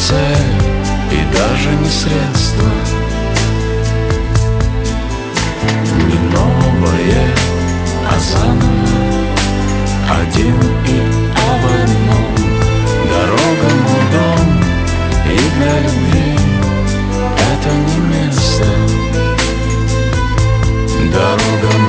цель и даже не средство, не новое, а заново, один и об одном. Дорога, мой дом, и для любви это не место. Дорога,